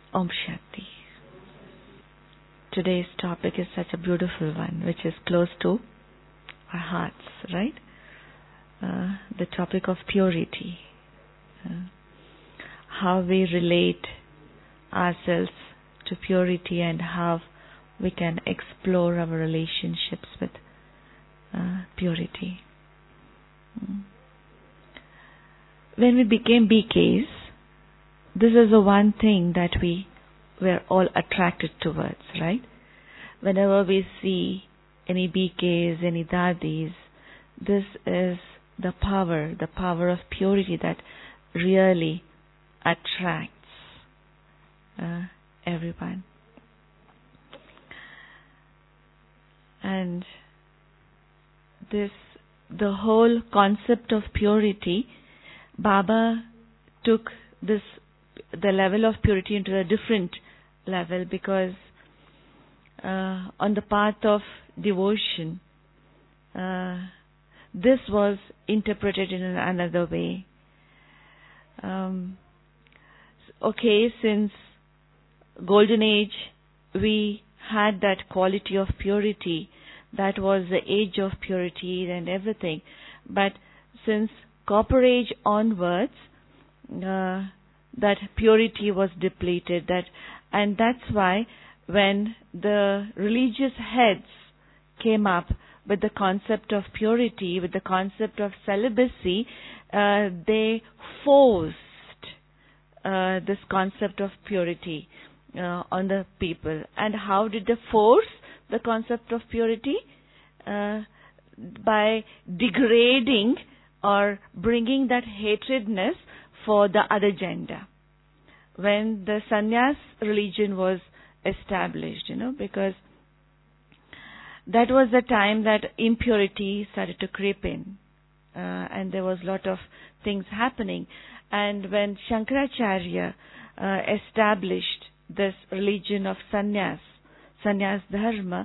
Om Shanti. Today's topic is such a beautiful one, which is close to our hearts, right? The topic of purity. How we relate ourselves to purity and how we can explore our relationships with purity. When we became BKs, this is the one thing that we were all attracted towards, right? Whenever we see any BKs, any Dadis, this is the power of purity that really attracts everyone. And the whole concept of purity, Baba took the level of purity into a different level, because on the path of devotion, this was interpreted in another way. Since Golden Age, we had that quality of purity. That was the age of purity and everything. But since Copper Age onwards, that purity was depleted. And that's why when the religious heads came up with the concept of purity, with the concept of celibacy, they forced this concept of purity on the people. And how did they force the concept of purity? By degrading or bringing that hatredness for the other gender. When the sannyas religion was established, because that was the time that impurity started to creep in, and there was a lot of things happening. And when Shankaracharya established this religion of sannyas dharma,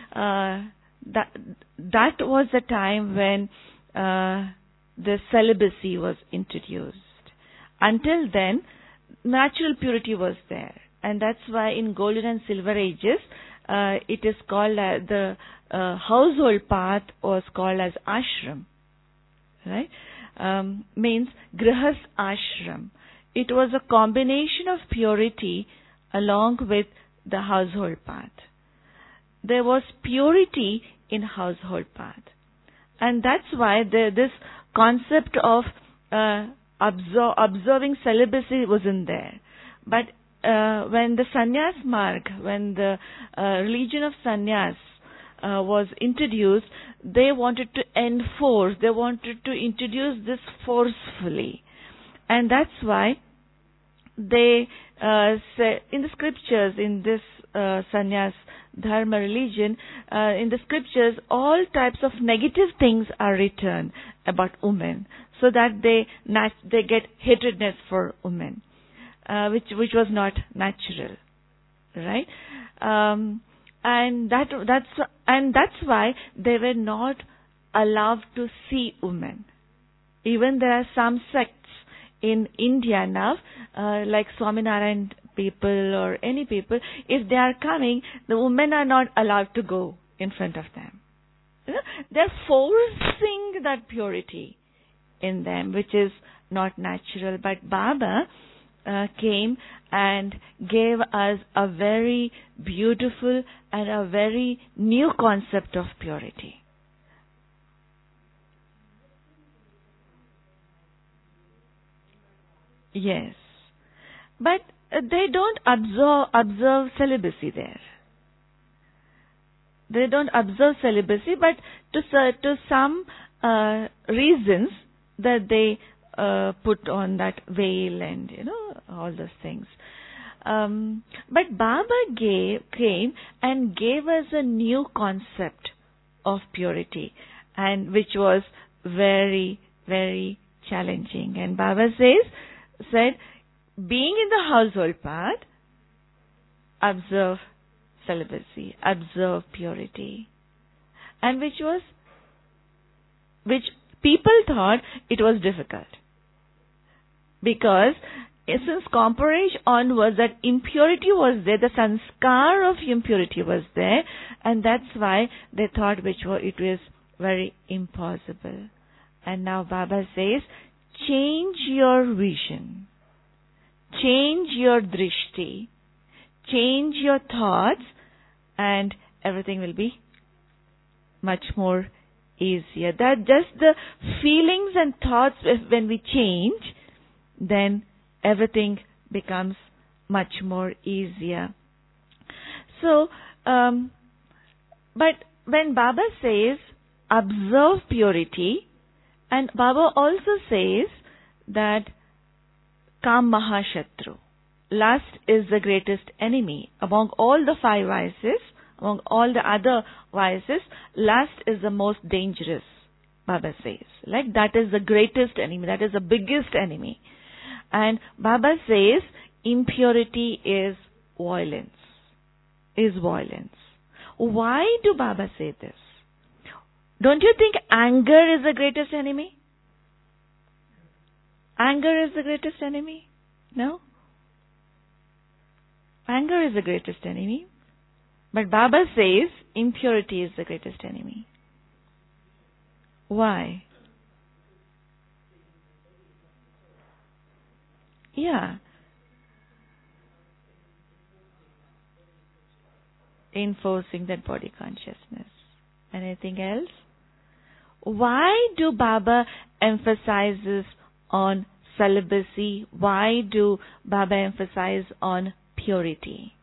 that was the time when the celibacy was introduced. Until then, natural purity was there, and that's why in Golden and Silver Ages, it is called the household path was called as ashram, right? Means grihas ashram. It was a combination of purity along with the household path. There was purity in household path, and that's why this concept of observing celibacy wasn't there. But when the sannyas marg, when the religion of sannyas was introduced, they wanted to enforce, they wanted to introduce this forcefully. And that's why they say in the scriptures, in this sannyas dharma religion, in the scriptures, all types of negative things are written about women, so that they get hatredness for women, which was not natural, right? And that's why they were not allowed to see women. Even there are some sects in India now, like Swaminarayan people or any people, if they are coming, the women are not allowed to go in front of them. They're forcing that purity in them, which is not natural. But Baba came and gave us a very beautiful and a very new concept of purity. Yes. But they don't observe celibacy there. They don't observe celibacy, but to some reasons that they put on that veil and all those things. But Baba came and gave us a new concept of purity, and which was very, very challenging. And Baba said, being in the household path, observe celibacy, observe purity, and which people thought it was difficult, because since Compa age onwards, that impurity was there, the sanskar of impurity was there, and that's why they thought it was very impossible. And now Baba says, change your vision, change your drishti, change your thoughts, and everything will be much more easier. That just the feelings and thoughts, when we change, then everything becomes much more easier. So, but when Baba says, observe purity, and Baba also says that Kam Mahashatru, lust is the greatest enemy. Among all the 5 vices, among all the other vices, lust is the most dangerous, Baba says. Like, that is the greatest enemy, that is the biggest enemy. And Baba says, impurity is violence. Why do Baba say this? Don't you think anger is the greatest enemy? Anger is the greatest enemy? No? Anger is the greatest enemy. But Baba says impurity is the greatest enemy. Why? Yeah. Enforcing that body consciousness. Anything else? Why do Baba emphasizes on celibacy? Why do Baba emphasize on purity?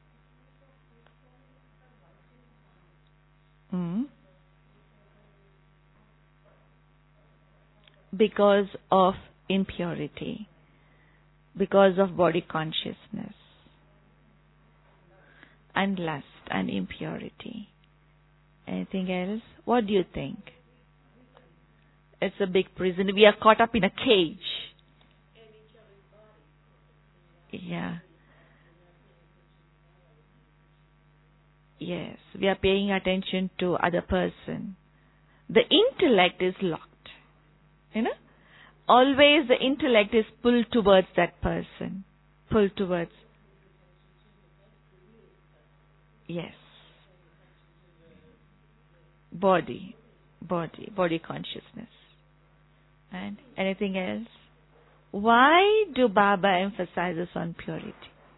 Because of impurity. Because of body consciousness. And lust and impurity. Anything else? What do you think? It's a big prison. We are caught up in a cage. Yeah. Yes, we are paying attention to other person. The intellect is locked. You know? Always the intellect is pulled towards that person. Pulled towards. Yes. Body consciousness. And anything else? Why do Baba emphasizes on purity?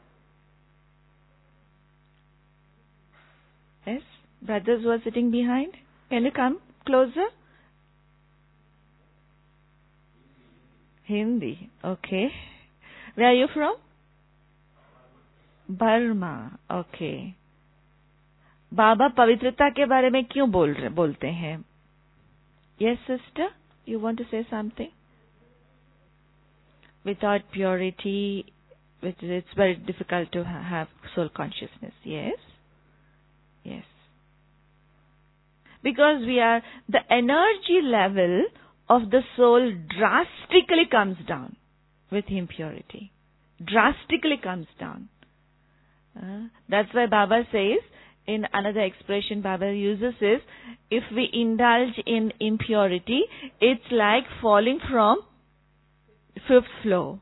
Yes? Brothers who are sitting behind, can you come closer? Hindi. Okay. Where are you from? Burma. Okay. बाबा पवित्रता के बारे में क्यों बोलते हैं? Yes, sister, you want to say something? Without purity, it's very difficult to have soul consciousness. Yes? Yes. Because the energy level of the soul drastically comes down with impurity. Drastically comes down. That's why Baba says, in another expression Baba uses is, if we indulge in impurity, it's like falling from 5th floor.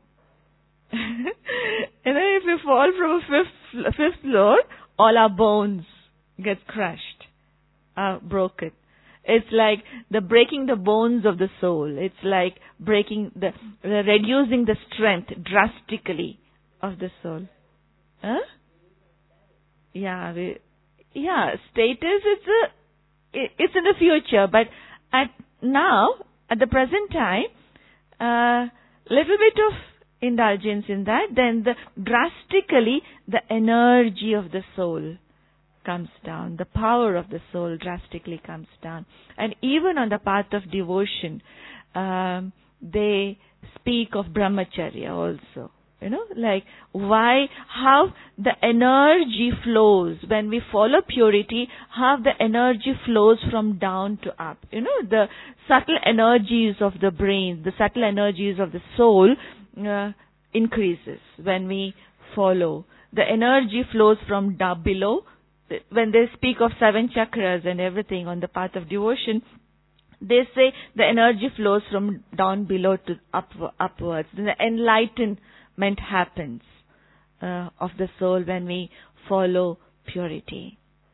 And then if we fall from a fifth floor, all our bones get crushed, broken. It's like breaking the bones of the soul. It's like reducing the strength drastically of the soul. Huh? Yeah, status, it's in the future, but at the present time, little bit of indulgence in that, then drastically the energy of the soul comes down, the power of the soul drastically comes down. And even on the path of devotion, they speak of brahmacharya also. You know, like how the energy flows when we follow purity, how the energy flows from down to up. You know, the subtle energies of the brain, the subtle energies of the soul increases when we follow. The energy flows from down below. When they speak of 7 chakras and everything on the path of devotion, they say the energy flows from down below to upwards. The enlightenment development happens of the soul when we follow purity.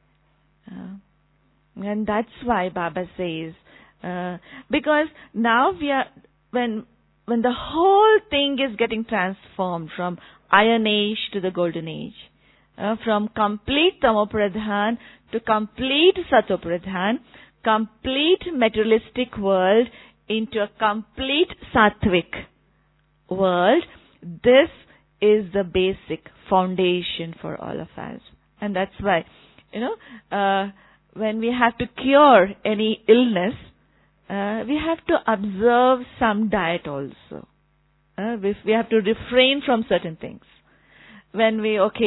And that's why Baba says, because now we are, when the whole thing is getting transformed from Iron Age to the Golden Age, from complete Tamopradhan to complete Satopradhan, complete materialistic world into a complete Sattvic world, this is the basic foundation for all of us. And that's why, when we have to cure any illness, we have to observe some diet also. We have to refrain from certain things. When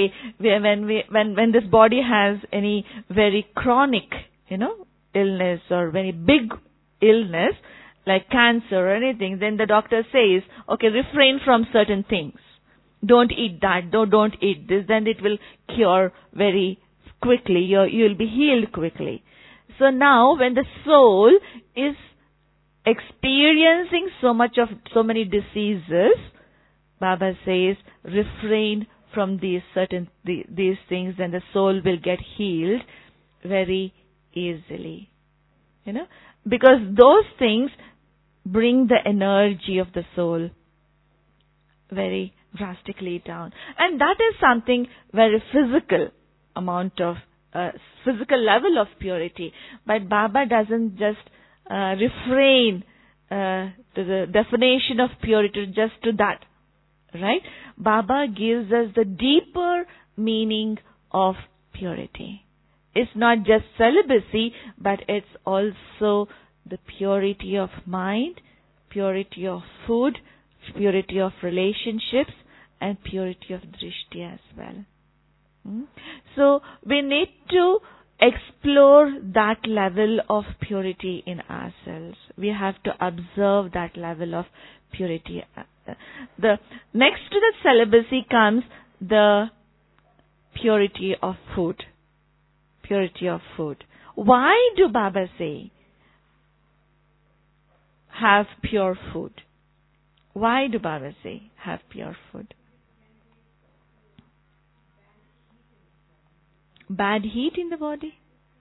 this body has any very chronic, illness or very big illness, like cancer or anything, then the doctor says, okay, refrain from certain things. Don't eat that, don't eat this, then it will cure very quickly. You'll be healed quickly. So now when the soul is experiencing so many diseases, Baba says, refrain from these things, and the soul will get healed very easily. Because those things bring the energy of the soul very drastically down. And that is something very physical physical level of purity. But Baba doesn't just refrain to the definition of purity just to that. Right? Baba gives us the deeper meaning of purity. It's not just celibacy, but it's also the purity of mind, purity of food, purity of relationships, and purity of drishti as well. So we need to explore that level of purity in ourselves. We have to observe that level of purity. The next to the celibacy comes the purity of food. Purity of food. Why do Baba say have pure food? Why do Baba say have pure food? Bad heat in the body?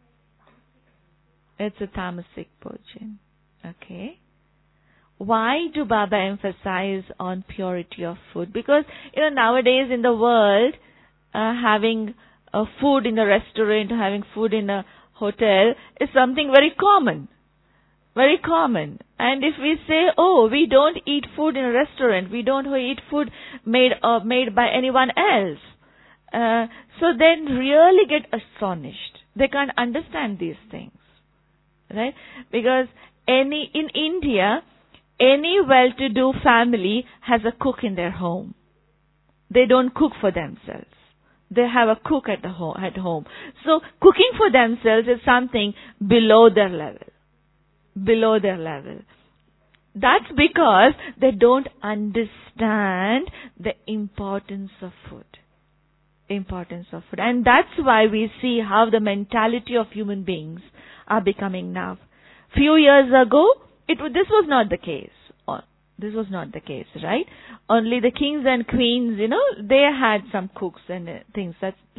It's a tamasic bhojan. Okay. Why do Baba emphasize on purity of food? Because, nowadays in the world, having food in a restaurant, having food in a hotel is something very common. Very common. And if we say, we don't eat food in a restaurant, we don't eat food made by anyone else, so then really get astonished. They can't understand these things. Right? Because in India, any well-to-do family has a cook in their home. They don't cook for themselves. They have a cook at home. So cooking for themselves is something below their level. Below their level. That's because they don't understand the importance of food. Importance of food. And that's why we see how the mentality of human beings are becoming now. Few years ago, this was not the case. This was not the case, right? Only the kings and queens, they had some cooks and things.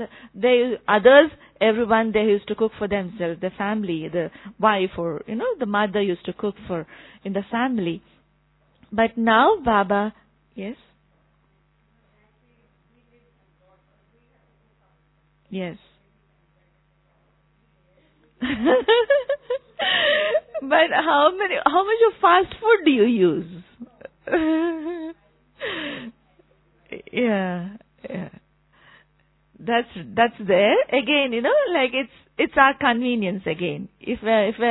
Everyone, they used to cook for themselves, the family, the wife or, the mother used to cook in the family. But now Baba, yes? Yes. But how much of fast food do you use? Yeah. That's there. Again, it's our convenience again. If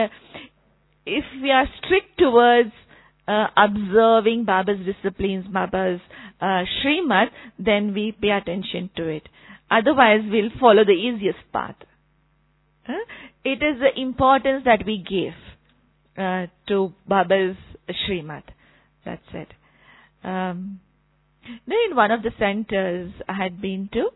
we are strict towards observing Baba's disciplines, Baba's Srimad, then we pay attention to it. Otherwise, we'll follow the easiest path. It is the importance that we give to Baba's Srimad. That's it. Then in one of the centers I had been to,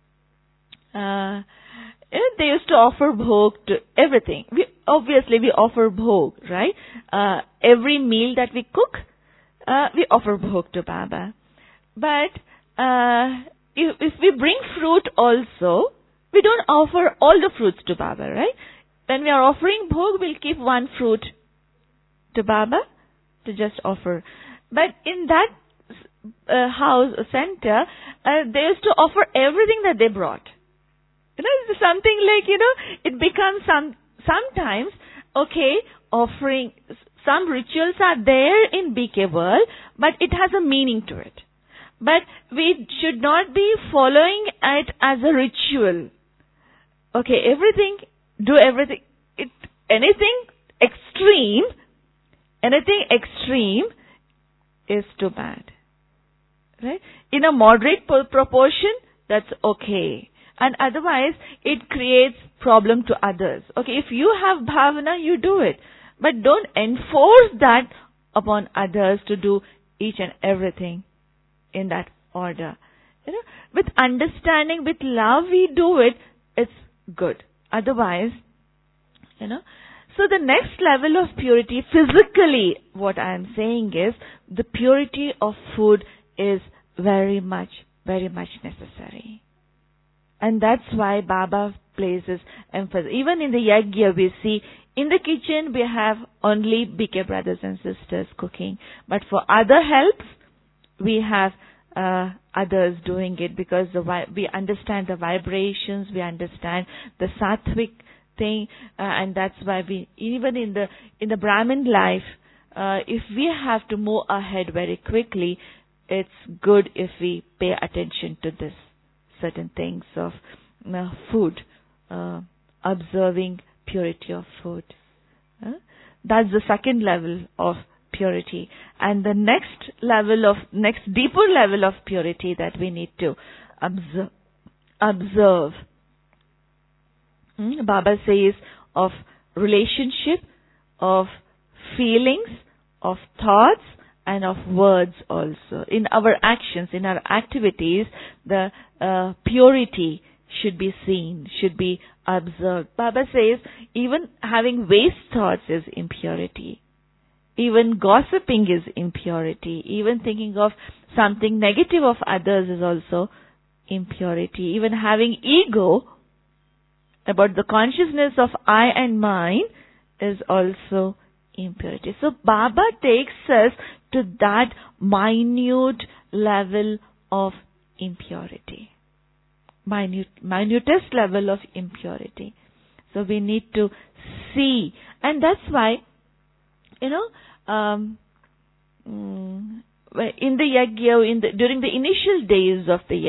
they used to offer bhog to everything. We offer bhog, right? Every meal that we cook, we offer bhog to Baba. But if we bring fruit also, we don't offer all the fruits to Baba, right? When we are offering bhog, we'll keep one fruit to Baba to just offer. But in that house center, they used to offer everything that they brought. It's something like, it becomes sometimes, okay, offering, some rituals are there in BK world, but it has a meaning to it. But we should not be following it as a ritual. Okay, do everything. Anything extreme is too bad. Right? In a moderate proportion, that's okay. And otherwise, it creates problem to others. Okay, if you have bhavana, you do it. But don't enforce that upon others to do each and everything in that order. With understanding, with love, we do it. It's good. Otherwise, So the next level of purity, physically, what I am saying is, the purity of food is very much necessary. And that's why Baba places emphasis. Even in the yajna, we see, in the kitchen, we have only BK brothers and sisters cooking. But for other helps, we have others doing it, because we understand the vibrations, we understand the sattvic thing, and that's why we, even in the Brahmin life, if we have to move ahead very quickly, it's good if we pay attention to this certain things of food, observing purity of food. That's the second level of purity. And the next deeper level of purity that we need to observe. Baba says of relationship, of feelings, of thoughts, and of words also. In our actions, in our activities, the purity should be seen, should be observed. Baba says even having waste thoughts is impurity. Even gossiping is impurity. Even thinking of something negative of others is also impurity. Even having ego about the consciousness of I and mine is also impurity. So Baba takes us to that minute level of impurity. Minutest level of impurity. So we need to see. And that's why, in the yajna, during the initial days of the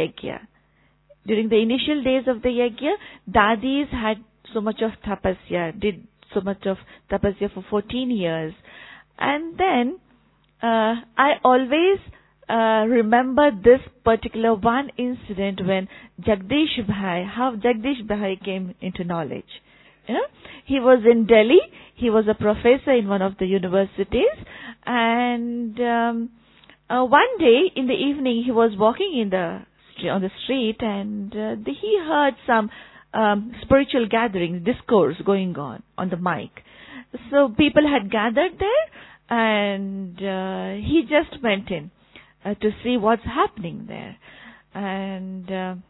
yajna, Dadis had so much of tapasya, did so much of tapasya for 14 years. And then, I always remember this particular one incident when how Jagdish Bhai came into knowledge. He was in Delhi. He was a professor in one of the universities. And one day in the evening, he was walking on the street, and he heard some spiritual gathering, discourse going on the mic. So people had gathered there, and he just went in to see what's happening there. And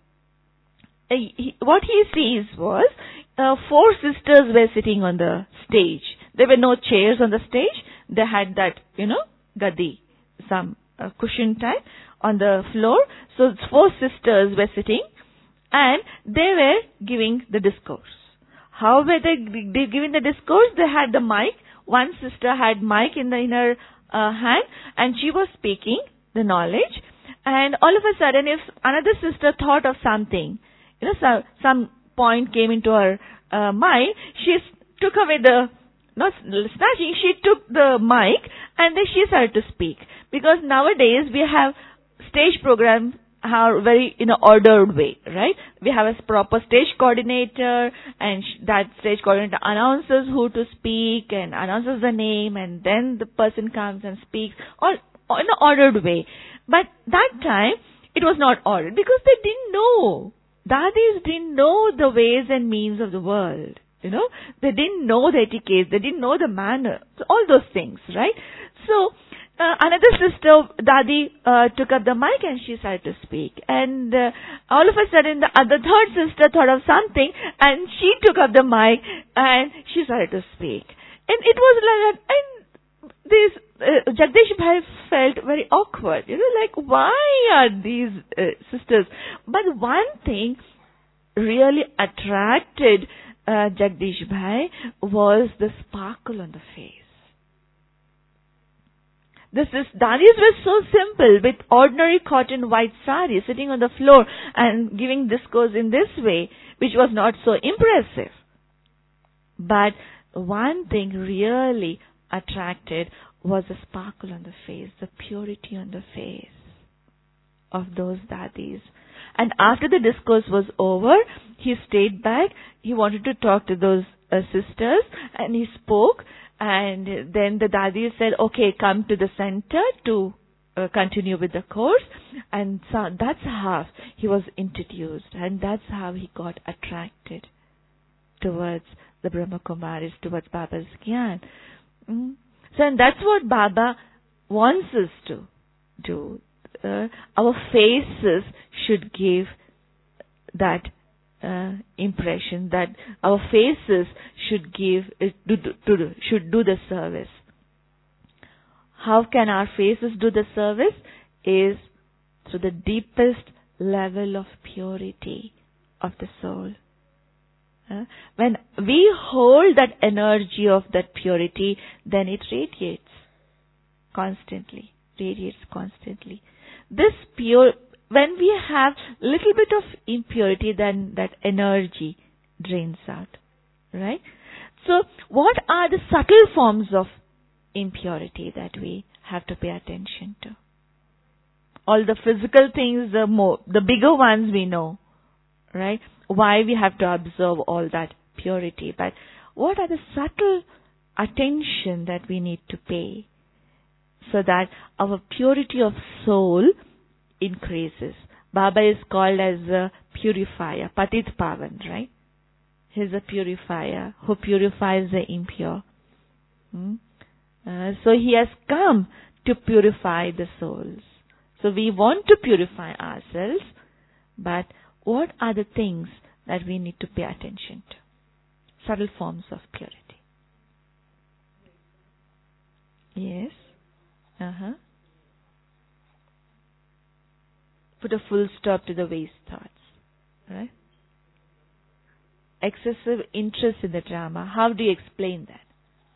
what he sees was 4 sisters were sitting on the stage. There were no chairs on the stage. They had that, gadi, some cushion type on the floor. So 4 sisters were sitting, and they were giving the discourse. How were they giving the discourse? They had the mic. One sister had mic in her hand, and she was speaking the knowledge. And all of a sudden, if another sister thought of something, some point came into her mind, she took away she took the mic, and then she started to speak. Because nowadays we have stage programs are very in an ordered way, right? We have a proper stage coordinator, and that stage coordinator announces who to speak and announces the name, and then the person comes and speaks, all in an ordered way. But that time, it was not ordered because they didn't know. Dadis didn't know the ways and means of the world. They didn't know the etiquette. They didn't know the manner. So all those things, right? So another sister, Dadi, took up the mic and she started to speak. And all of a sudden, the third sister thought of something and she took up the mic and she started to speak. And it was like that. And this Jagdish Bhai felt very awkward. Like, why are these sisters? But one thing really attracted Jagdish Bhai was the sparkle on the face. Dadis were so simple, with ordinary cotton white sari, sitting on the floor and giving discourse in this way, which was not so impressive. But one thing really attracted was the sparkle on the face, the purity on the face of those Dadis. And after the discourse was over, he stayed back. He wanted to talk to those sisters, and he spoke. And then the Dadi said, okay, come to the center to continue with the course. And so that's how he was introduced. And that's how he got attracted towards the Brahma Kumaris, towards Baba's Gyan. So and that's what Baba wants us to do. Our faces should give that impression, that our faces should should do the service. How can our faces do the service? Is through the deepest level of purity of the soul. When we hold that energy of that purity, then it radiates constantly. This pure, when we have little bit of impurity, then that energy drains out, right? So, what are the subtle forms of impurity that we have to pay attention to? All the physical things, the bigger ones we know, right? Why we have to observe all that purity. But what are the subtle attention that we need to pay so that our purity of soul increases? Baba is called as a purifier, Patit Pavan, right? He's a purifier who purifies the impure. So he has come to purify the souls. So we want to purify ourselves, but what are the things that we need to pay attention to? Subtle forms of purity. Yes. Put a full stop to the waste thoughts. Right? Excessive interest in the drama. How do you explain that?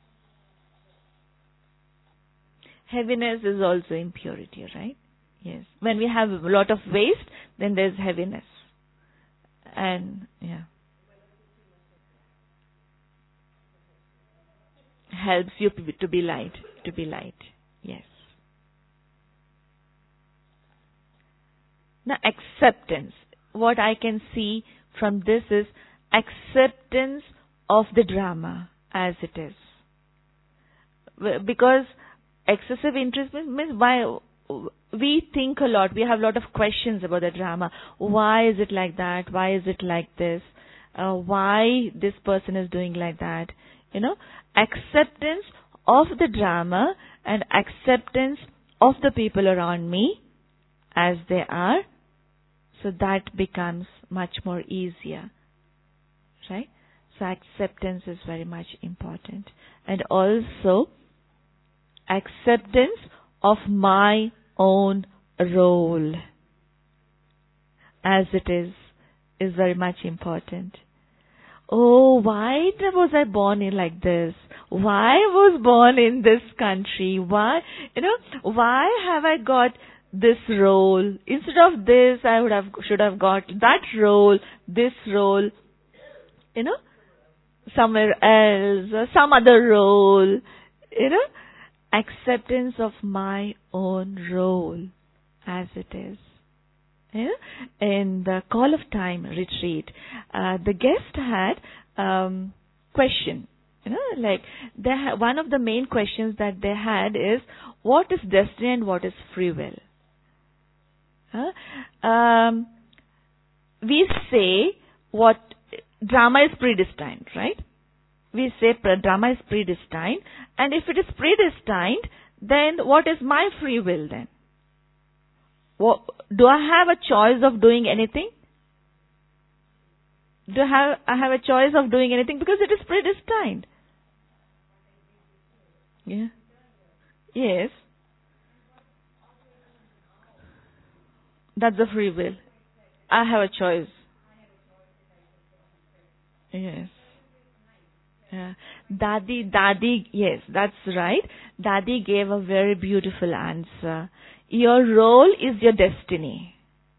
Heaviness is also impurity, right? Yes. When we have a lot of waste, then there's heaviness. And, helps you to be light. Yes. Now, acceptance. What I can see from this is acceptance of the drama as it is. Because excessive interest means why we think a lot. We have a lot of questions about the drama. Why is it like that? Why is it like this? Why this person is doing like that? Acceptance of the drama and acceptance of the people around me as they are. So that becomes much more easier. Right? So acceptance is very much important. And also acceptance of my own role as it is very much important. Oh, why was I born in like this? Why was born in this country? Why have I got this role? Instead of this, I should have got that role, this role, somewhere else, or some other role, acceptance of my own role as it is. In the Call of Time retreat, the guest had question. One of the main questions that they had is, what is destiny and what is free will? We say what drama is predestined, right? We say drama is predestined, and if it is predestined, then what is my free will then? Do I have a choice of doing anything? I have a choice of doing anything? Because it is predestined. Yeah. Yes. That's the free will. I have a choice. Yes. Yeah. Dadi, yes, that's right. Dadi gave a very beautiful answer. Your role is your destiny.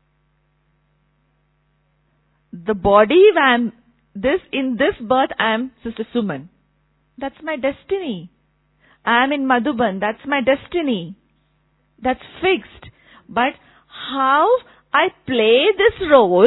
The body, in this birth, I am Sister Suman. That's my destiny. I am in Madhuban. That's my destiny. That's fixed. But how I play this role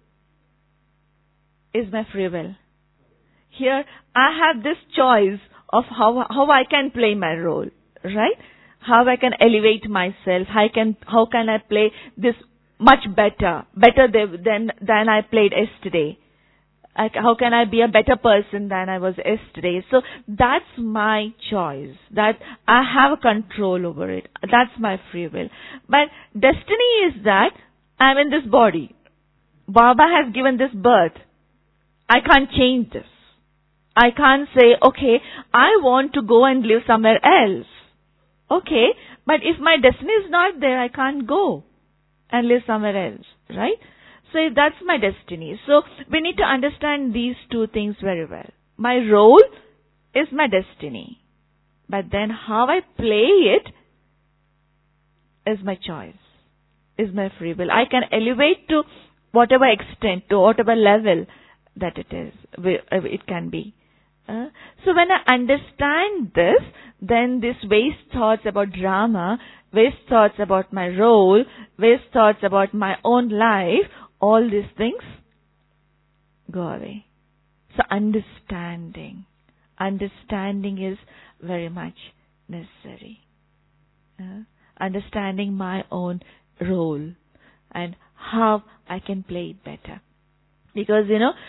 is my free will. Here, I have this choice of how I can play my role, right? How I can elevate myself. How can I play this much better than I played yesterday. How can I be a better person than I was yesterday? So that's my choice. That I have control over it. That's my free will. But destiny is that I'm in this body. Baba has given this birth. I can't change this. I can't say, okay, I want to go and live somewhere else. Okay, but if my destiny is not there, I can't go and live somewhere else, right? So that's my destiny. So we need to understand these two things very well. My role is my destiny. But then how I play it is my choice, is my free will. I can elevate to whatever extent, to whatever level that it can be. So when I understand this, then these waste thoughts about drama, waste thoughts about my role, waste thoughts about my own life, all these things go away. So understanding is very much necessary. Understanding my own role and how I can play it better. Because,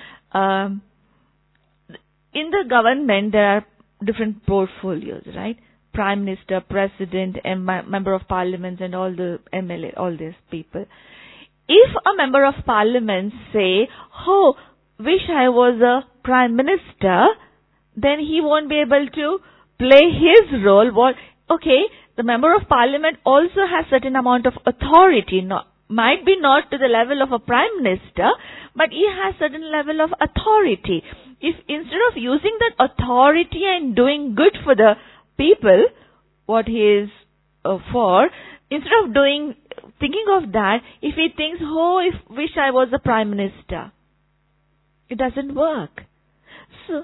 in the government, there are different portfolios, right? Prime Minister, President, Member of Parliament, and all the MLA, all these people. If a Member of Parliament say, oh, wish I was a Prime Minister, then he won't be able to play his role. Okay, the Member of Parliament also has certain amount of authority, might be not to the level of a Prime Minister, but he has certain level of authority. If instead of using that authority and doing good for the people, what he is for, instead of thinking of that, if he thinks, wish I was a Prime Minister, it doesn't work. So,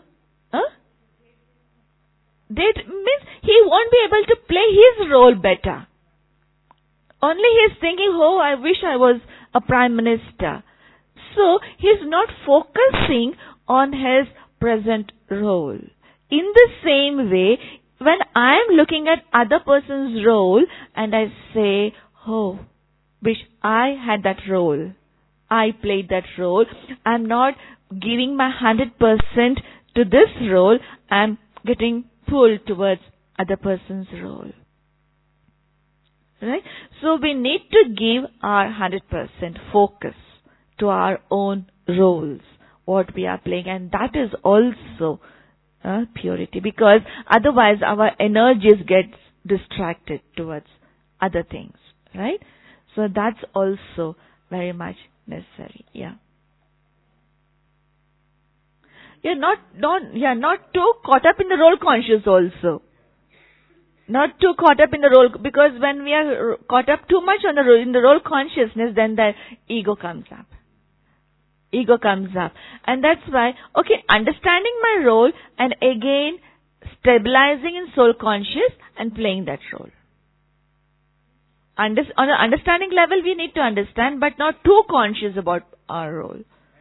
that means he won't be able to play his role better. Only he is thinking, I wish I was a Prime Minister. So, he is not focusing on his present role. In the same way, when I am looking at other person's role and I say, wish I had that role. I played that role. I'm not giving my 100% to this role. I'm getting pulled towards other person's role. Right? So we need to give our 100% focus to our own roles, what we are playing, and that is also purity, because otherwise our energies get distracted towards other things, right? So that's also very much necessary. Yeah. You're not too caught up in the role conscious also. Not too caught up in the role, because when we are caught up too much in the role consciousness, then the ego comes up. And that's why, understanding my role and again stabilizing in soul conscious and playing that role. On an understanding level, we need to understand, but not too conscious about our role.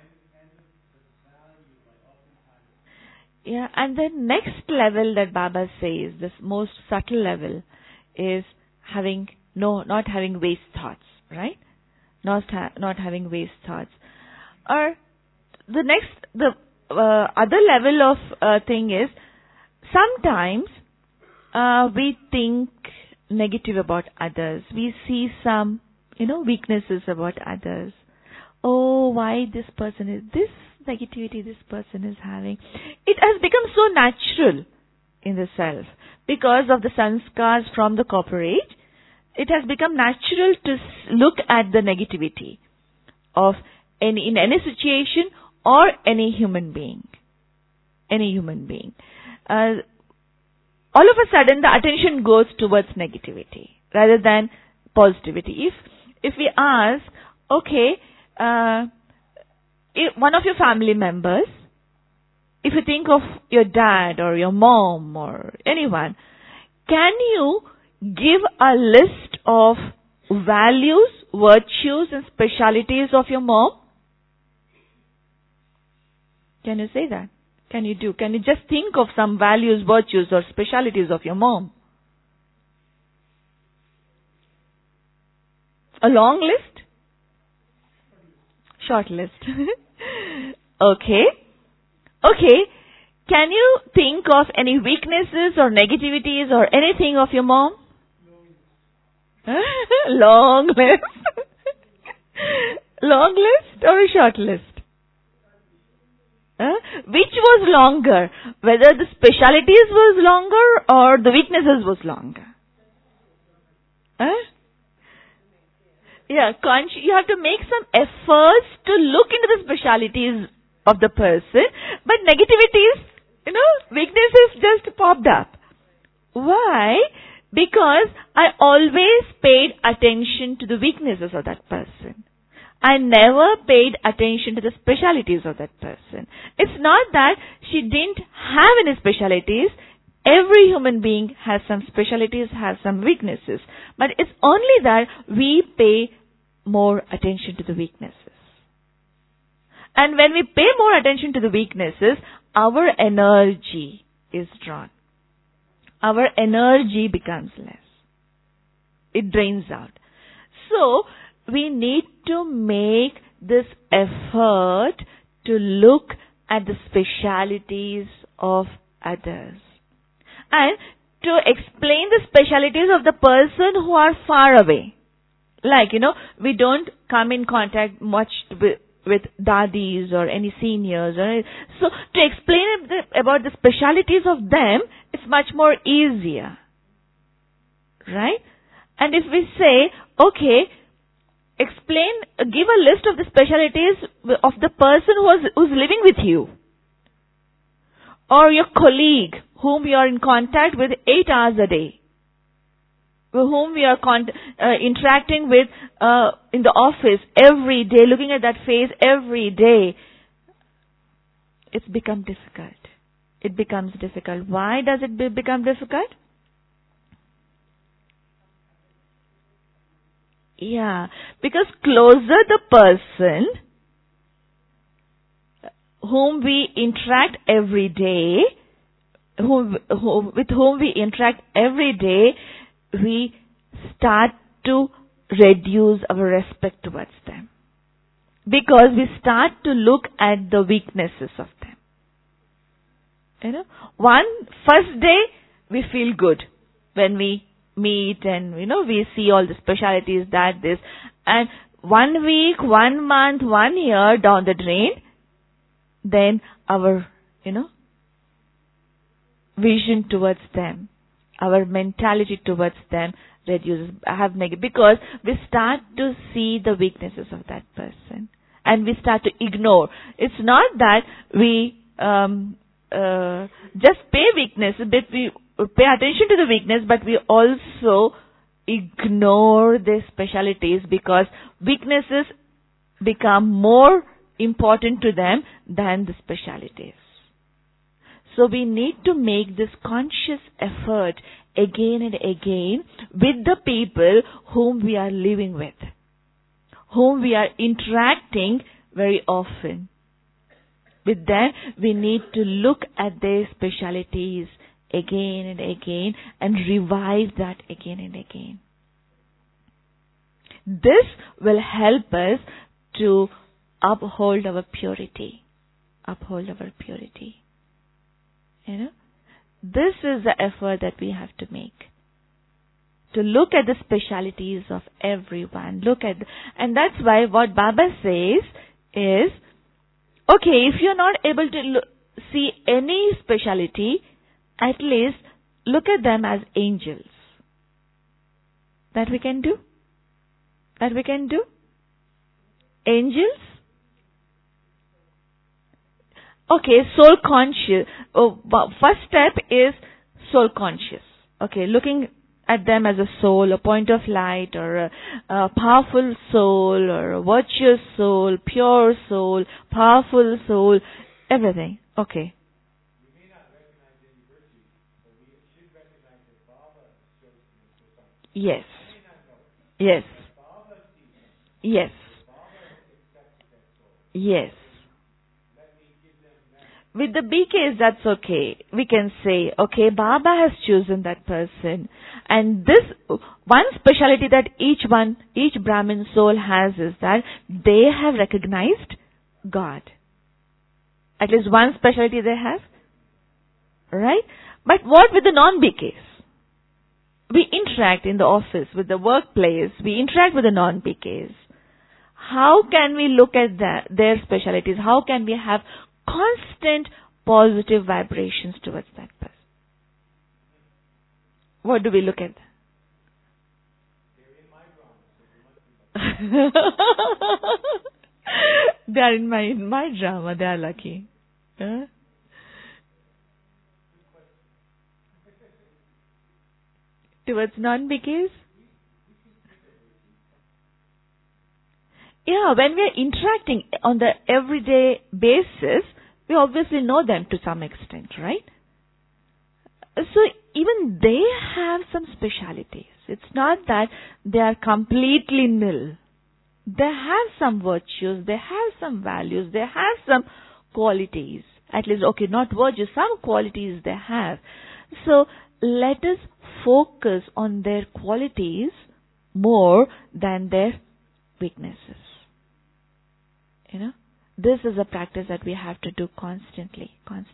Yeah, and the next level that Baba says, this most subtle level, is not having waste thoughts, right? Not having waste thoughts. Or the other level of thing is, sometimes we think negative about others. We see some, weaknesses about others. Oh, why this person is, this negativity this person is having. It has become so natural in the self. Because of the sanskars from the corporate, it has become natural to look at the negativity of in any situation or any human being. Any human being. All of a sudden, the attention goes towards negativity rather than positivity. If we ask, okay, if one of your family members, if you think of your dad or your mom or anyone, can you give a list of values, virtues and specialities of your mom? Can you say that? Can you just think of some values, virtues or specialities of your mom? A long list? Short list. Okay. Can you think of any weaknesses or negativities or anything of your mom? Long list. Long list or a short list? Which was longer? Whether the specialities was longer or the weaknesses was longer? Yeah, you have to make some efforts to look into the specialities of the person, but negativities, weaknesses just popped up. Why? Because I always paid attention to the weaknesses of that person. I never paid attention to the specialities of that person. It's not that she didn't have any specialities. Every human being has some specialities, has some weaknesses. But it's only that we pay more attention to the weaknesses. And when we pay more attention to the weaknesses, our energy is drawn. Our energy becomes less. It drains out. So, we need to make this effort to look at the specialities of others. And to explain the specialities of the person who are far away. Like, we don't come in contact much with dadis or any seniors. So, to explain about the specialities of them, it's much more easier. Right? And if we say, okay, give a list of the specialities of the person who's living with you. Or your colleague, whom you are in contact with 8 hours a day. Whom we are interacting with in the office every day, looking at that face every day. It's become difficult. It becomes difficult. Why does it become difficult? Yeah, because closer the person whom we interact every day, with whom we interact every day, we start to reduce our respect towards them. Because we start to look at the weaknesses of them. First day we feel good when we meet and, we see all the specialities, this. And 1 week, 1 month, 1 year down the drain, then our, vision towards them, our mentality towards them reduces, because we start to see the weaknesses of that person. And we start to ignore. It's not that we just pay weakness, but we pay attention to the weakness, but we also ignore their specialities because weaknesses become more important to them than the specialities. So we need to make this conscious effort again and again with the people whom we are living with, whom we are interacting very often. With them, we need to look at their specialities again and again and revive that again and again. This will help us to uphold our purity. Uphold our purity. This is the effort that we have to make. to look at the specialities of everyone. And that's why what Baba says is, okay, if you're not able to see any speciality, at least look at them as angels. That we can do? That we can do? Angels? Okay, soul conscious. First step is soul conscious. Okay, looking at them as a soul, a point of light, or a powerful soul, or a virtuous soul, pure soul, powerful soul, everything. Okay. We may not recognize any virtues, but we should recognize that Baba shows us for something. Yes. I may not know it. Yes. Baba sees it. Yes. Baba accepts that soul. Yes. Let me give them that. With the BKs, that's okay. We can say, okay, Baba has chosen that person. And this, one speciality that each Brahmin soul has is that they have recognized God. At least one speciality they have. Right? But what with the non-BKs? We interact in the office, with the workplace. We interact with the non-BKs. How can we look at their specialities? How can we have constant positive vibrations towards that person? What do we look at? They're in my drama, so they must be. They are in my drama. They are lucky. Huh? Towards non-BKs? Yeah, when we are interacting on the everyday basis, we obviously know them to some extent, right? So even they have some specialities. It's not that they are completely nil. They have some virtues, they have some values, they have some qualities. At least, okay, not virtues, some qualities they have. So let us focus on their qualities more than their weaknesses. You know, this is a practice that we have to do constantly.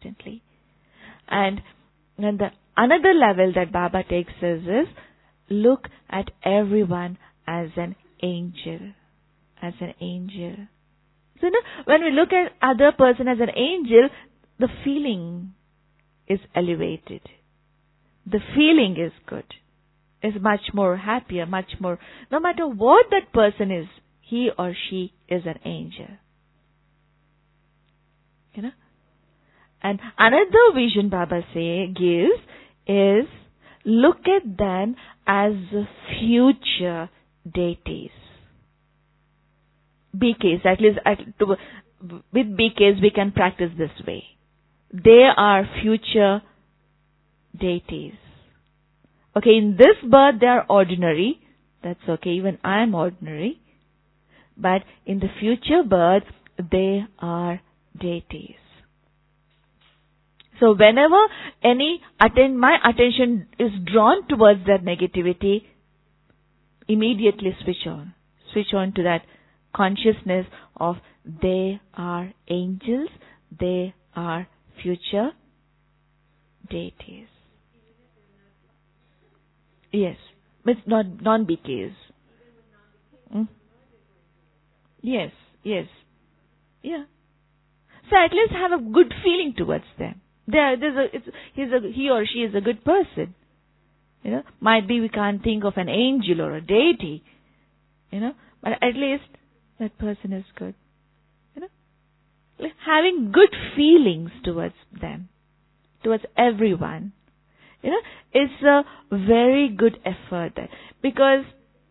And the another level that Baba takes us is look at everyone as an angel. As an angel. So, when we look at other person as an angel, the feeling is elevated. The feeling is good. Is much more happier, much more, no matter what that person is, he or she is an angel. You know? And another vision Baba gives is look at them as future deities. BKs, at least with BKs we can practice this way. They are future deities. Okay, in this birth they are ordinary. That's okay, even I am ordinary. But in the future birth, they are deities. So whenever my attention is drawn towards that negativity, immediately switch on. Switch on to that consciousness of they are angels, they are future deities. Yes, it's not non-BKs. Yes. Yeah. So at least have a good feeling towards them. He or she is a good person. You know, might be we can't think of an angel or a deity. You know, but at least that person is good. You know, like having good feelings towards them, towards everyone. You know, it's a very good effort because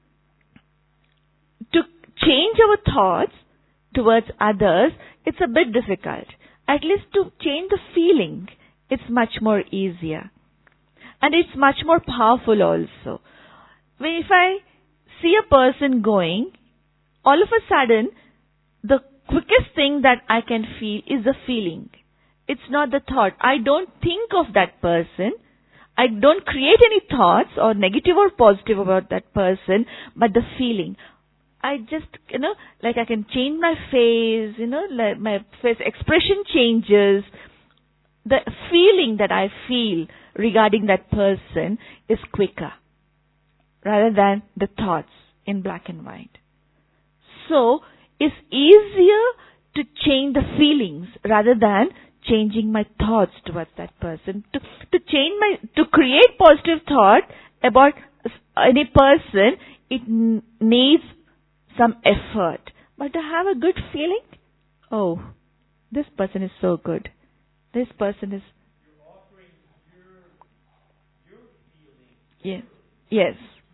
to change our thoughts towards others, it's a bit difficult. At least to change the feeling, it's much more easier. And it's much more powerful also. If I see a person going, all of a sudden, the quickest thing that I can feel is the feeling. It's not the thought. I don't think of that person. I don't create any thoughts or negative or positive about that person, but the feeling. I just, like I can change my face, like my face expression changes. The feeling that I feel regarding that person is quicker. rather than the thoughts in black and white. So, it's easier to change the feelings rather than changing my thoughts towards that person. To create positive thought about any person, it needs some effort. But to have a good feeling, oh, this person is so good. This person is... You're offering your feeling. Yeah. Yes.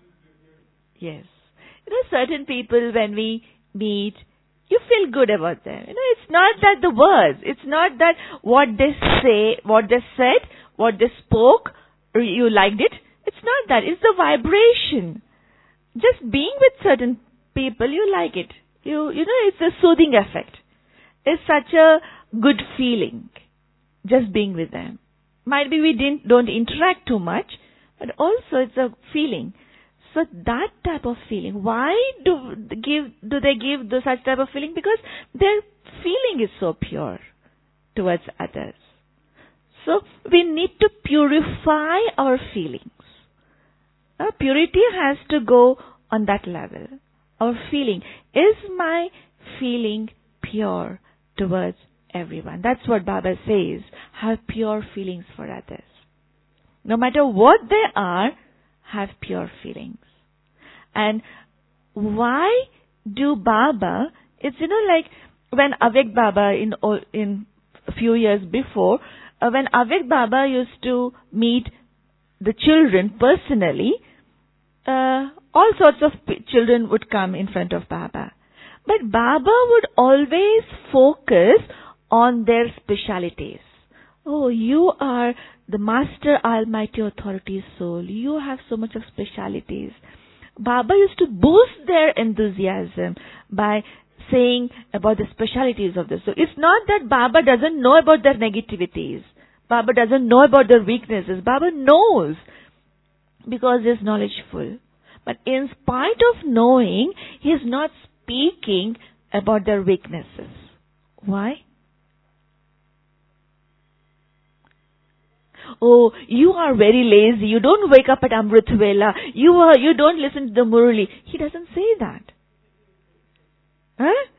Yes. Certain people when we meet, you feel good about them. It's not that the words, it's not that what they say, what they said, what they spoke, you liked it. It's not that. It's the vibration. Just being with certain people, you like it. It's a soothing effect. It's such a good feeling, just being with them. Might be we don't interact too much, but also it's a feeling. So that type of feeling, why do they give such type of feeling? Because their feeling is so pure towards others. So we need to purify our feelings. Purity has to go on that level. Our feeling, is my feeling pure towards everyone? That's what Baba says. Have pure feelings for others. No matter what they are, have pure feelings. And why do Baba, it's like when Avek Baba in a few years before, when Avek Baba used to meet the children personally, all sorts of children would come in front of Baba. But Baba would always focus on their specialities. Oh, you are the Master Almighty Authority Soul. You have so much of specialities. Baba used to boost their enthusiasm by saying about the specialities of the soul. It's not that Baba doesn't know about their negativities. Baba doesn't know about their weaknesses. Baba knows because he is knowledgeful. But in spite of knowing, he is not speaking about their weaknesses. Why? Oh, you are very lazy. You don't wake up at Amrit Vela. You don't listen to the Murali. He doesn't say that. Huh?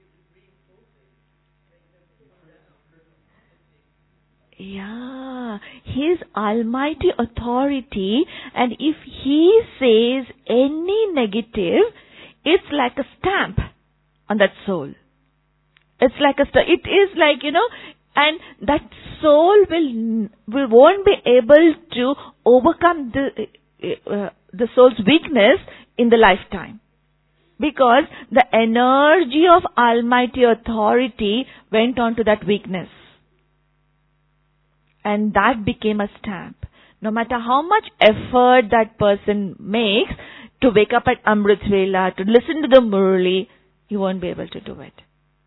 Yeah. His almighty authority, and if he says any negative, it's like a stamp on that soul. It's like a stamp. It is like, and that soul won't be able to overcome the soul's weakness in the lifetime. Because the energy of almighty authority went on to that weakness. And that became a stamp. No matter how much effort that person makes to wake up at Amrit Vela, to listen to the Murali, he won't be able to do it.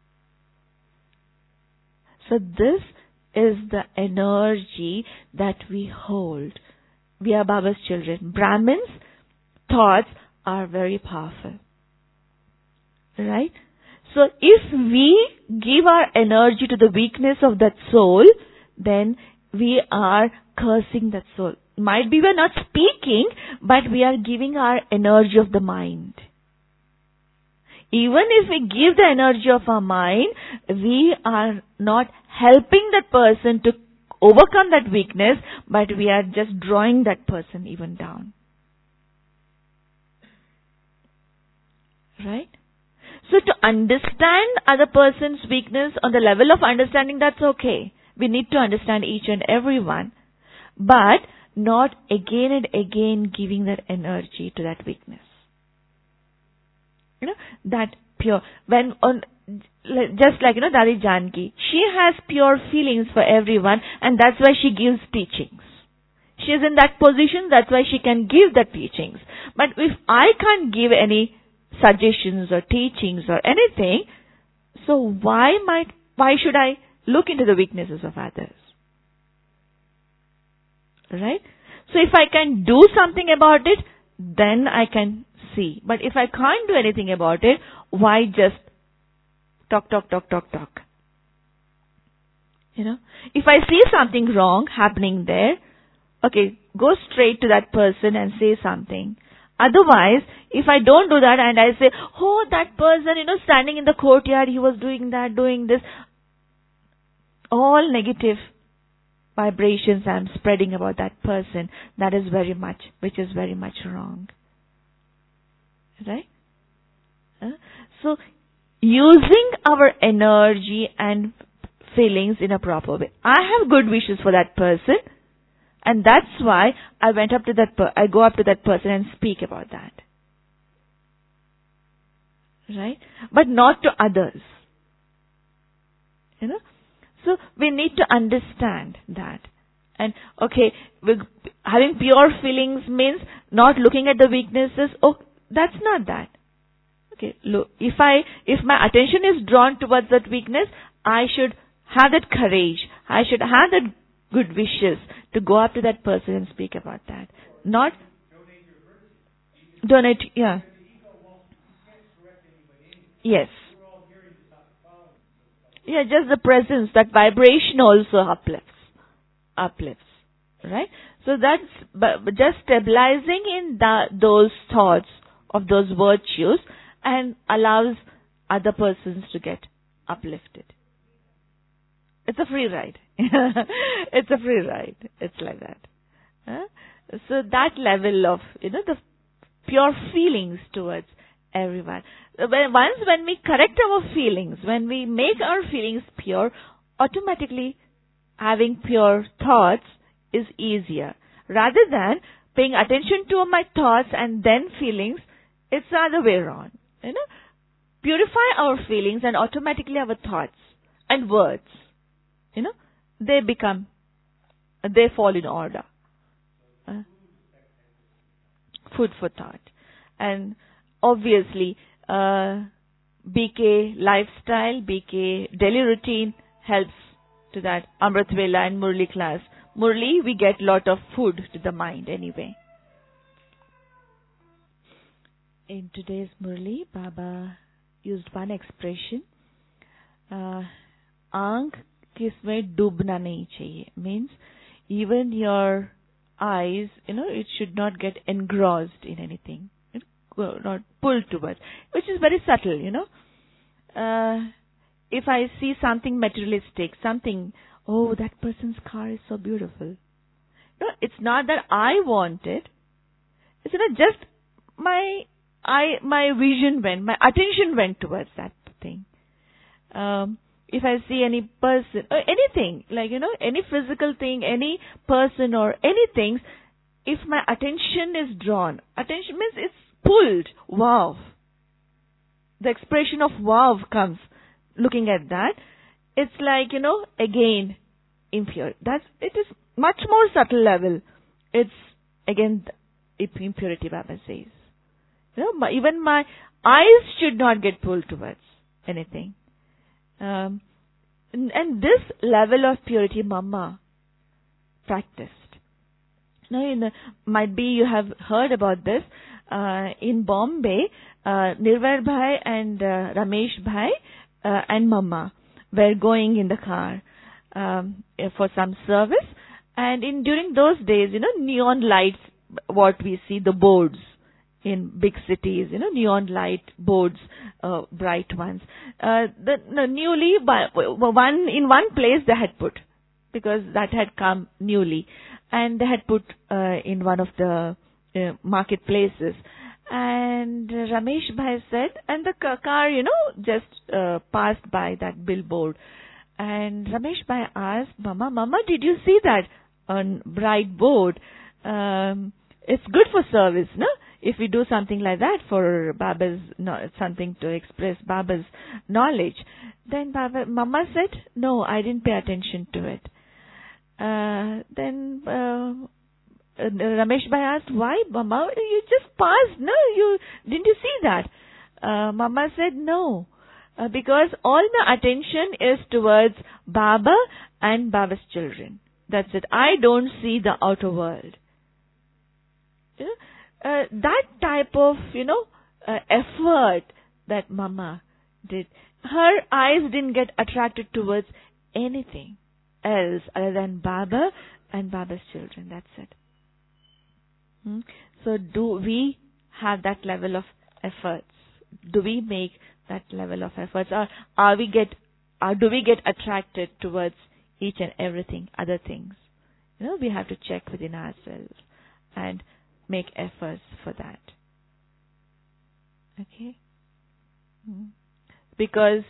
So this is the energy that we hold. We are Baba's children. Brahmins' thoughts are very powerful. Right? So if we give our energy to the weakness of that soul, then we are cursing that soul. Might be we are not speaking, but we are giving our energy of the mind. Even if we give the energy of our mind, we are not helping that person to overcome that weakness, but we are just drawing that person even down. Right? So to understand other person's weakness on the level of understanding, that's okay. We need to understand each and every one, but not again and again giving that energy to that weakness. That pure, just like, Dadi Janki, she has pure feelings for everyone, and that's why she gives teachings. She is in that position, that's why she can give the teachings. But if I can't give any suggestions or teachings or anything, so why should I look into the weaknesses of others? Right? So if I can do something about it, then I can see. But if I can't do anything about it, why just talk? If I see something wrong happening there, okay, go straight to that person and say something. Otherwise, if I don't do that and I say, oh, that person, standing in the courtyard, he was doing that, doing this, all negative vibrations I'm spreading about that person, which is very much wrong. Right? So, using our energy and feelings in a proper way. I have good wishes for that person, and that's why I went up to I go up to that person and speak about that. Right? But not to others. So we need to understand that. And okay, having pure feelings means not looking at the weaknesses. Oh, that's not that. Okay, look, if my attention is drawn towards that weakness, I should have that courage. I should have that good wishes to go up to that person and speak about that. Not donate, yeah. Yes. Yeah, just the presence, that vibration also uplifts, right? So that's just stabilizing in those thoughts of those virtues and allows other persons to get uplifted. It's a free ride. It's a free ride. It's like that. So that level of, the pure feelings towards everyone. Once when we correct our feelings, when we make our feelings pure, automatically having pure thoughts is easier. Rather than paying attention to my thoughts and then feelings, it's the other way around. Purify our feelings and automatically our thoughts and words, they fall in order. Food for thought. And obviously, BK lifestyle, BK daily routine helps to that. Amrit Vela and Murli class. Murli, we get lot of food to the mind anyway. In today's Murli, Baba used one expression. Aankh kisme dubna nahi chahiye. Means, even your eyes, it should not get engrossed in anything. Not pulled towards, which is very subtle, if I see something materialistic, oh, that person's car is so beautiful. It's not that I want it. It's just my vision my attention went towards that thing. If I see any person, or anything, any physical thing, any person or anything, if my attention is drawn, attention means it's pulled. Wow. The expression of wow comes looking at that. It's like, again, impure. It is much more subtle level. It's, again, impurity, Baba says. Even my eyes should not get pulled towards anything. And this level of purity, Mama practiced. Now, might be you have heard about this. In Bombay, Nirvar Bhai and Ramesh Bhai and Mama were going in the car for some service. And during those days, neon lights, what we see, the boards in big cities, neon light boards, bright ones. Newly, in one place they had put, because that had come newly. And they had put in one of the marketplaces. And Ramesh Bhai said, and the car, just passed by that billboard. And Ramesh Bhai asked, Mama, did you see that on bright board? It's good for service, no? If we do something like that for Baba's, something to express Baba's knowledge. Then Mama said, no, I didn't pay attention to it. Then Ramesh Bhai asked, why, Mama? You just passed, no? Didn't you see that? Mama said, no. Because all my attention is towards Baba and Baba's children. That's it. I don't see the outer world. That type of, effort that Mama did. Her eyes didn't get attracted towards anything else other than Baba and Baba's children. That's it. So do we have that level of efforts? Do we make that level of efforts, or do we get attracted towards each and everything, other things? We have to check within ourselves and make efforts for that. Okay? Because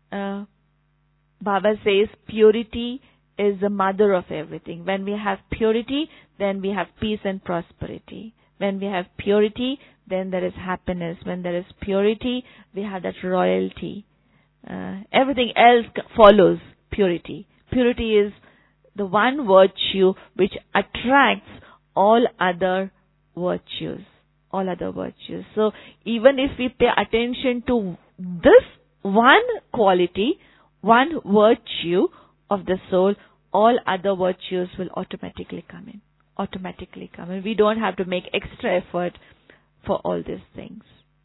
Baba says purity is the mother of everything. When we have purity, then we have peace and prosperity. When we have purity, then there is happiness. When there is purity, we have that royalty. Everything else follows purity. Purity is the one virtue which attracts all other virtues. All other virtues. So even if we pay attention to this one quality, one virtue of the soul, all other virtues will automatically come in. We don't have to make extra effort for all these things.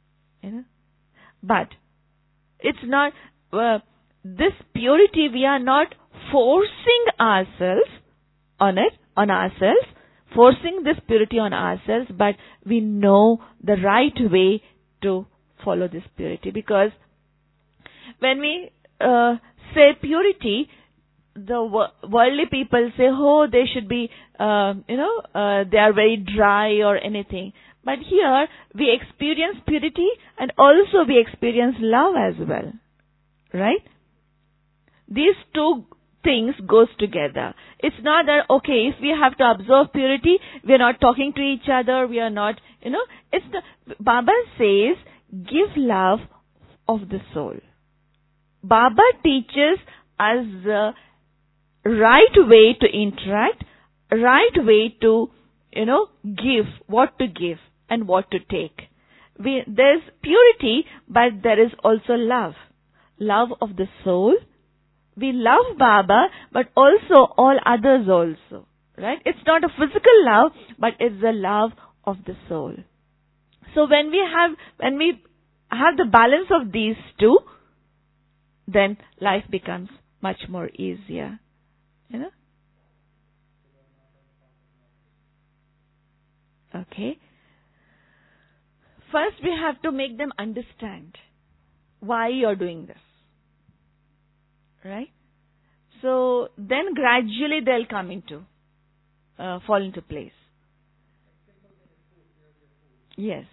But it's not, this purity, we are not forcing ourselves on ourselves, forcing this purity on ourselves, but we know the right way to follow this purity. Because when we say purity, the worldly people say, oh, they should be, they are very dry or anything. But here, we experience purity and also we experience love as well. Right? These two things goes together. It's not that, okay, if we have to observe purity, we are not talking to each other, we are not, it's Baba says, give love of the soul. Baba teaches us the right way to interact, right way to, give, what to give and what to take. There's purity, but there is also love. Love of the soul. We love Baba, but also all others also. Right? It's not a physical love, but it's the love of the soul. So when we have the balance of these two, then life becomes much more easier. Okay. First we have to make them understand why you're doing this. Right? So then gradually they'll come into, fall into place. Yes.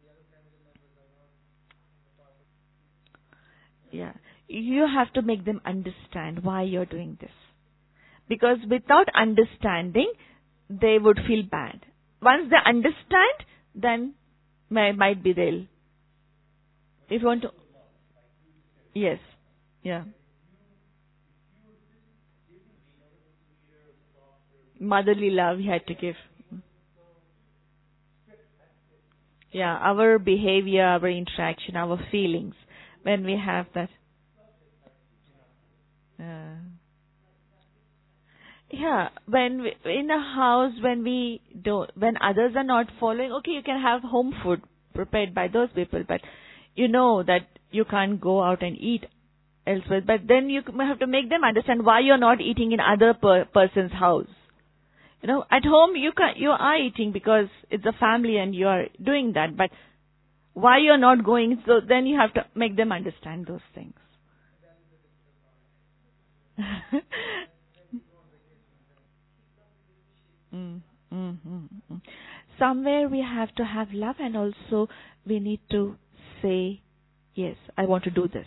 Yeah. You have to make them understand why you're doing this. Because without understanding, they would feel bad. Once they understand, then might be they'll. If you want to. Yes. Yeah. Motherly love you had to give. Yeah, our behavior, our interaction, our feelings, when we have that. Yeah, when in a house, when others are not following, okay, you can have home food prepared by those people, but you know that you can't go out and eat elsewhere. But then you have to make them understand why you're not eating in other person's house. At home you are eating because it's a family and you are doing that, but why you're not going, so then you have to make them understand those things. Somewhere we have to have love, and also we need to say, yes, I want to do this.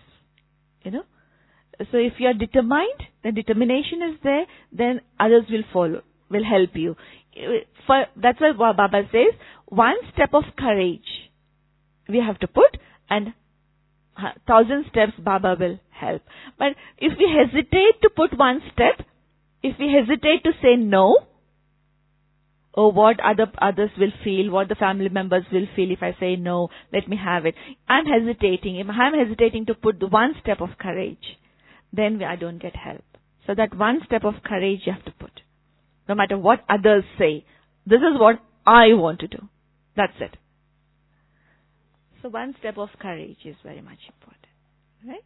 So if you are determined, the determination is there, then others will follow, will help you. That's what Baba says, one step of courage we have to put, and 1,000 steps Baba will help. But if we hesitate to put one step, if we hesitate to say no, or what others will feel, what the family members will feel if I say no, let me have it. I'm hesitating. If I'm hesitating to put the one step of courage, then I don't get help. So that one step of courage you have to put. No matter what others say. This is what I want to do. That's it. So one step of courage is very much important. Right?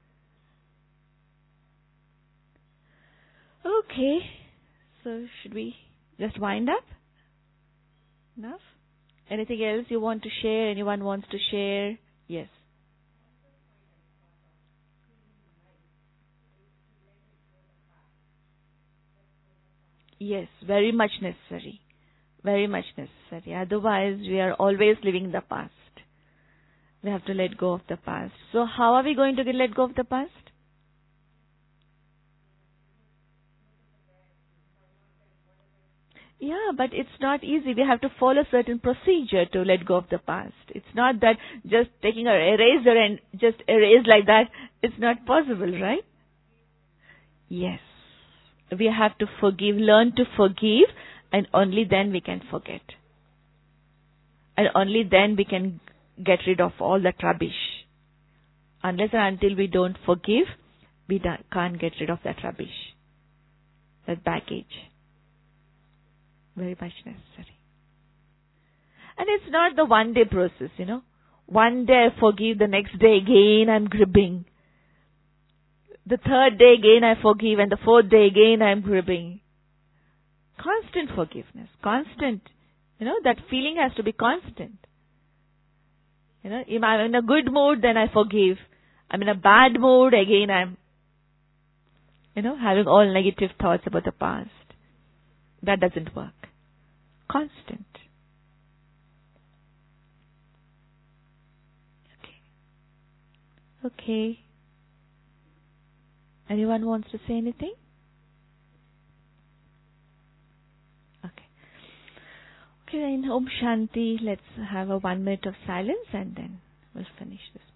Okay. So should we just wind up? Enough? Anything else you want to share? Anyone wants to share? Yes. Yes, very much necessary. Very much necessary. Otherwise, we are always living the past. We have to let go of the past. So how are we going to let go of the past? Yeah, but it's not easy. We have to follow certain procedure to let go of the past. It's not that just taking an eraser and just erase like that. It's not possible, right? Yes. We have to forgive, learn to forgive, and only then we can forget. And only then we can get rid of all that rubbish. Unless and until we don't forgive, we can't get rid of that rubbish, that baggage. Very much necessary. And it's not the one day process, One day I forgive, the next day again I'm gripping. The third day again I forgive, and the fourth day again I'm gripping. Constant forgiveness. Constant. That feeling has to be constant. If I'm in a good mood, then I forgive. I'm in a bad mood, again I'm, having all negative thoughts about the past. That doesn't work. Constant. Okay. Anyone wants to say anything? Okay. Okay, then Om Shanti. Let's have a 1 minute of silence and then we'll finish this.